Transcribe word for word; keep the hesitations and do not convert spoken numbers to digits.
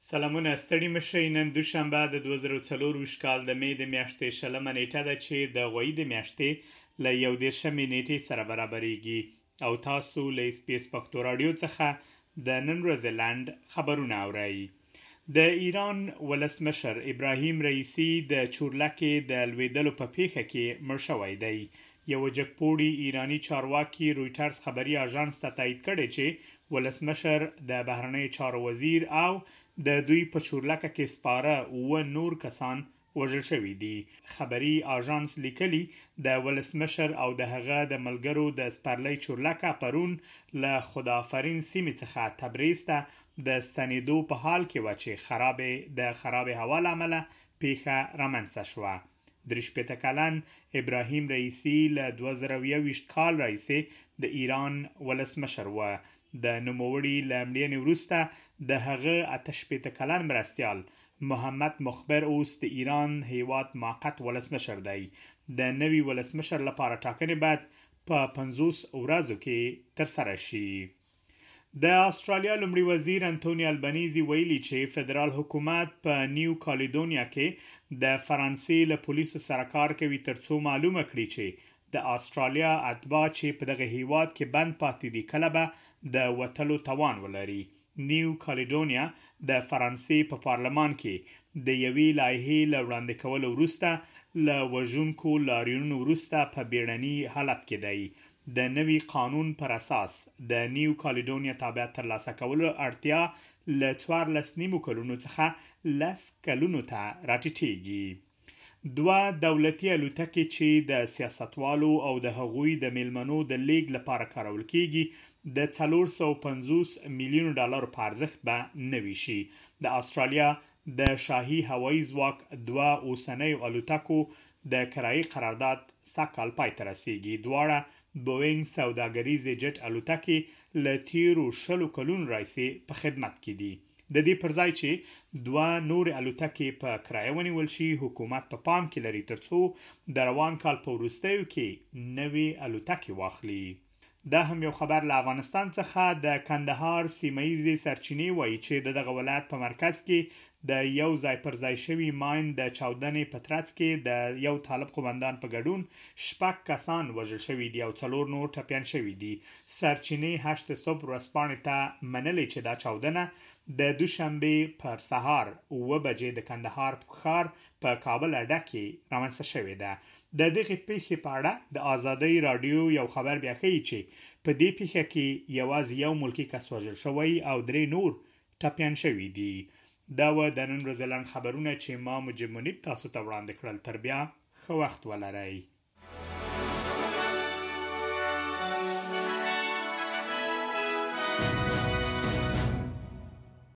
سلامونه ستړي مشئ. نن دوشنبه د دوه زره څلرویشت کال د مې د میاشتې شلمه نیټه ده چې د غویي د میاشتې له یو دېرشمې نیټې سره برابرېږي او تاسو له اس پي اس پښتو راډیو څخه د نن ورځې لنډ خبرونه اورئ. د ایران ولسمشر ابراهیم رئیسي د چورلکې د لوېدلو په پیښه کې مړ شوی دی. یو جګپوړي ایرانی چارواکي رویټرز خبري اژانس ته تایید کړی چې ولسمشر د بهرنیو چارو وزیر او د دوی په چورلکه کې سپاره اووه نور کسان وژل شوي دي. خبري اژانس لیکلي د ولسمشر او د هغه د ملګرو د سپرلۍ چورلکه پرون له خدافرین سیمې څخه تبریز ته د ستنېدو په حال کې و چې خرابې د خرابې هوا له امله پیښه رامنځته شوه. درې شپېته کلن ابراهیم رئیسي له دوه زره یوویشت کال راهیسې د ایران ولسمشر و. د نوموړي له مړینې وروسته د هغه اته شپېته کلن مرستیال محمد مخبر اوس د ایران هیواد موقت ولسمشر دی. د نوي ولسمشر لپاره ټاکنې باید په پنځوس ورځو کې ترسره شي. د استرالیا لومړي وزیر انټوني البنيزي ویلي چې فدرال حکومت په نیو کالیدونیا کې د فرانسې له پولیسو سره کار کوي ترڅو معلومه کړي چې د استرالیا اتباع چې په دغه هیواد کې بند پاتې دي کله به د وتلو توان ولري. نیو کالیدونیا د فرانسې په پارلمان کې د یوې لایحې له وړاندې کولو وروسته له وژونکو لاریونونو وروسته په بیړني حالت کې دی. د نوي قانون پر اساس د نیو کالیدونیا تابعیت ترلاسه کولو اړتیا له څوارلس نیمو کلونو څخه لس کلونو ته راټیټیږي. دوه دولتي الوتکې چې د سیاستوالو او د هغوی د میلمنو د لیږد لپاره کارول کیږي د څلور سوه پنځوس میلیونو ډالرو په ارزښت به نوي شي. د استرالیا د شاهي هوایي ځواک دوه اوسنیو الوتکو د کرایې قرارداد سږکال پای ته رسیږي. دواړه بوینګ سوداګریزې جټ الوتکې له تیرو شلو کلونو راهیسې په خدمت کې دي. د دې پر ځای چې دوه نورې الوتکې په کرایه ونیول شي حکومت په پا پام کې لري ترڅو د روان کال په وروستیو کې نوې الوتکې واخلي. دا هم یو خبر له افغانستان څخه. د کندهار سیمه‌ییزې سرچینې وایي چې د دغه ولایت په مرکز کې د یو ځای پر ځای شوي ماین د چاودنې په ترڅ کې د یو طالب قومندان په ګډون شپږ کسان وژل شوي دي او څلور نور ټپیان شوي دي. سرچینې هشت صبح ورځپاڼې ته منلې چې دا چاودنه د دوشنبې پر سهار اوه بجې د کندهار ښار په کابل اډه کې رامنځته شوې ده. د دغې پیښې په اړه د ازادۍ راډیو یو خبر بیا ښیي چې په دې پیښه کې یوازې یو ملکي کس وژل شوی او درې نور ټپیان شوي دي. دا و د نن ورځې لنډ خبرونه چې ما مجب منیب تاسو ته وړاندې کړل. تر بیا ښه وخت ولرئ.